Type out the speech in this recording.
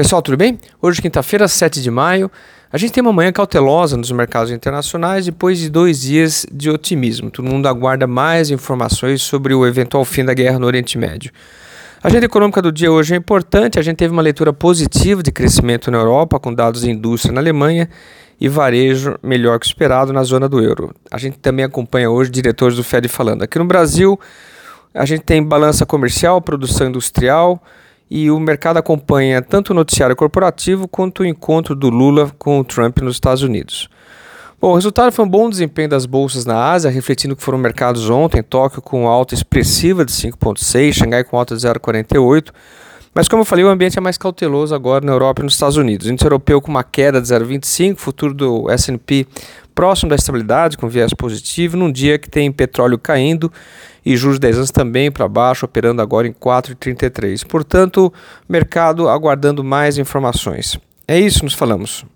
Pessoal, tudo bem? Hoje, quinta-feira, 7 de maio, a gente tem uma manhã cautelosa nos mercados internacionais depois de 2 dias de otimismo. Todo mundo aguarda mais informações sobre o eventual fim da guerra no Oriente Médio. A agenda econômica do dia hoje é importante, a gente teve uma leitura positiva de crescimento na Europa, com dados de indústria na Alemanha e varejo melhor que o esperado na zona do euro. A gente também acompanha hoje diretores do Fed falando. Aqui no Brasil, a gente tem balança comercial, produção industrial, e o mercado acompanha tanto o noticiário corporativo quanto o encontro do Lula com o Trump nos Estados Unidos. Bom, o resultado foi um bom desempenho das bolsas na Ásia, refletindo que foram mercados ontem, Tóquio com alta expressiva de 5,6, Xangai com alta de 0,48, mas como eu falei, o ambiente é mais cauteloso agora na Europa e nos Estados Unidos. O índice europeu com uma queda de 0,25, futuro do S&P próximo da estabilidade, com viés positivo, num dia que tem petróleo caindo e juros de 10 anos também para baixo, operando agora em 4,33. Portanto, mercado aguardando mais informações. É isso, nos falamos.